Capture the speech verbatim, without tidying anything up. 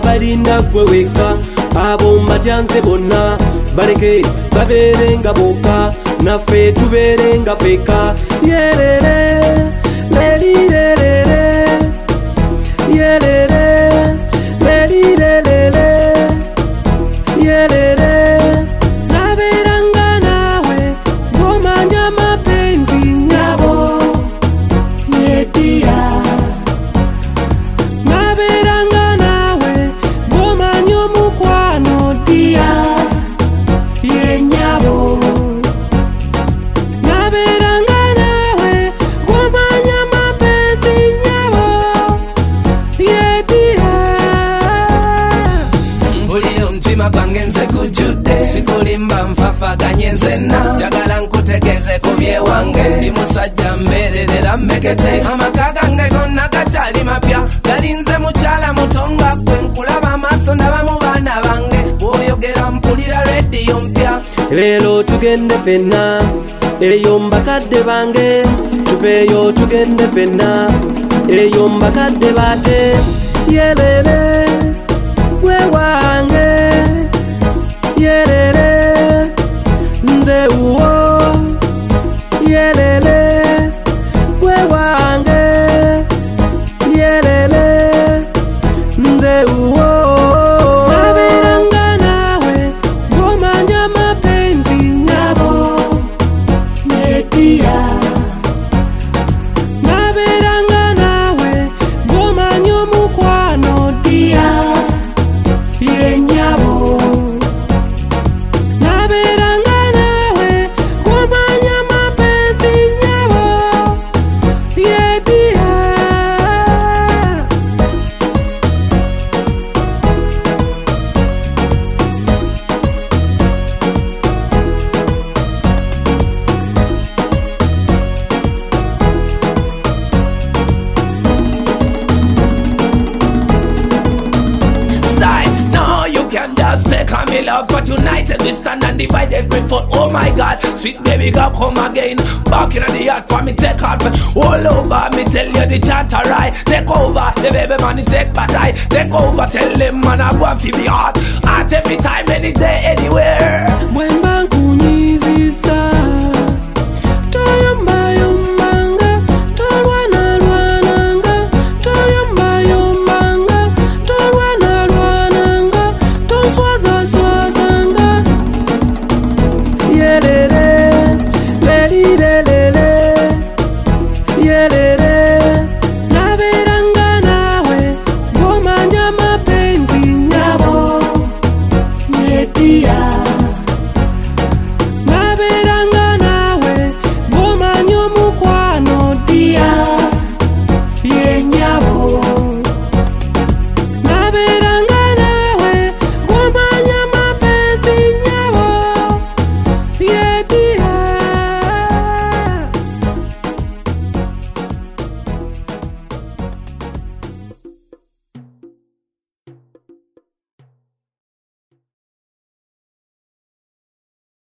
balinda gwe weka abo matyanze bonna baleke baberenga boka naffe tuberenga feka yerere lelirerere yerere lelirerere yerere naberanga nawe ngomanya mapenzi nyabo yetia naberanga nawe ngomanya mukwano dia yenyabo naberanga nawe ngomanya mapenzi nyabo yetia Ulio mtima kwange nze kujude sikulimba mfafaganye nzena jagala nkutegeze kubye wange ndi musajja mbererera mmekete amaka gange gonna gakyali mapya galinze mukyala mutonga gwe nkulaba amaaso ndaba mu baana bange bw'oyogera mpulira rediyo mpya leero tugende fenna eyo mbakadde bange tuveeyo tugende fenna eyo mbakadde bate yerere gwe wange yerere nze uwo yerere gwe wange yerere nze uwo naberanga nawe ngomanya mapenzi nyabo yetia naberanga nawe ngomanya mukwano dia yenyabo naberanga nawe ngomanya mapenzi nyabo yetia style. No, you can just take on me love, but united we stand and divided we fall. Oh my God, sweet baby girl, come again. Back in the yard for me take off all over. Me tell you the chant right. Take over, the baby man he take batai. Take over, tell them man I go and feel me hard. At every time, any day, anywhere.